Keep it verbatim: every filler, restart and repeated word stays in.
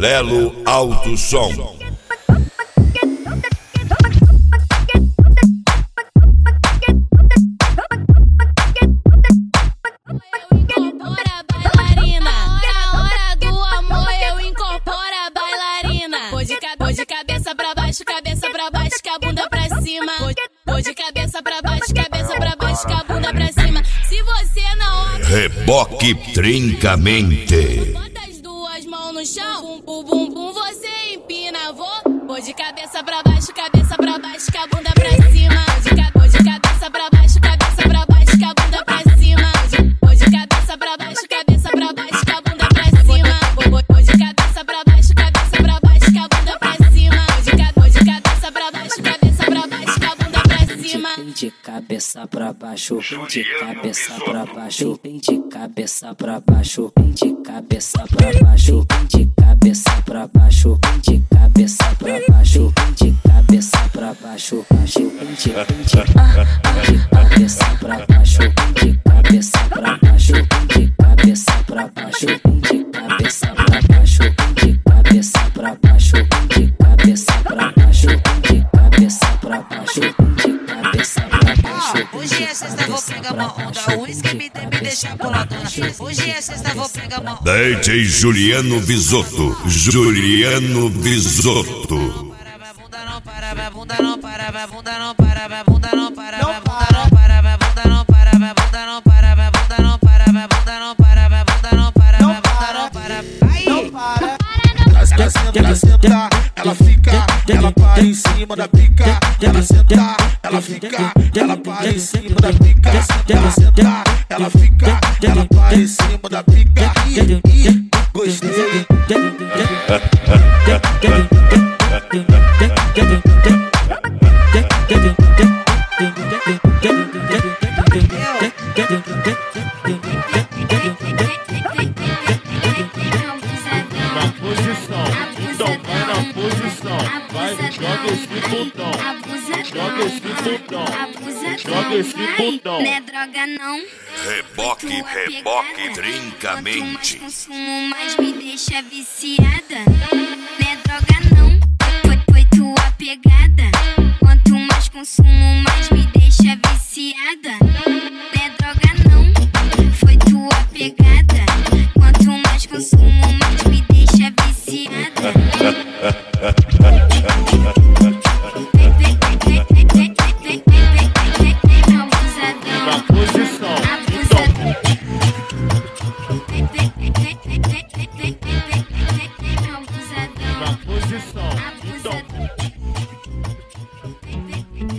Lelo Alto Som. De cabeça pra baixo, cabeça pra baixo, com a bunda pra cima. Vou de cabeça pra baixo, cabeça pra baixo, com a bunda pra cima. Se você não... Reboque Trincamente. Bota as duas mãos no chão, bum, bum, bum, bum, você empina. Vou, vou de cabeça pra baixo, cabeça pra baixo, com a bunda pra cima. Vou de, vou de cabeça pra baixo, cabeça pra baixo, com a bunda pra cima. Vou de cabeça pra baixo, cabeça pra baixo, com a bunda pra cima. Vou, vou, vou de cabeça pra baixo, cabeça pra baixo, com a bunda pra cima. De cabeça pra baixo, de cabeça pra baixo, de cabeça pra baixo, de cabeça pra baixo, de cabeça pra baixo, de cabeça pra baixo, de cabeça pra baixo, de de cabeça pra baixo, de cabeça pra baixo, de cabeça pra baixo, de cabeça pra baixo, de cabeça pra baixo, de cabeça pra baixo, de cabeça pra baixo, de cabeça pra baixo. Hoje é sexta, vou pegar uma onda. O uísque me tem me deixar boladona. Hoje é sexta, vou pegar uma onda. D J Juliano Visotto. Juliano Visotto. Bunda não para, bunda não para, bunda não para, bunda não para, bunda não para, bunda não para, bunda não para, bunda não para, bunda não para, bunda não para, bunda não para. Aí, não para. Ela senta, ela senta, ela fica, ela para em cima da pica. Ela senta, ela fica, ela para em cima da pica. Ela senta, ela fica, ela para em cima da pica. Ih, ih, gostei. Joga esse botão, joga esse botão, joga esse botão. Não é droga não. Reboque, reboque Trincamente. Quanto mais consumo, mais me deixa viciada. Não é droga não, foi, foi tua pegada. Quanto mais consumo, mais me deixa viciada. Não é droga não, foi tua pegada. Quanto mais consumo, mais me deixa viciada. Na posição, então.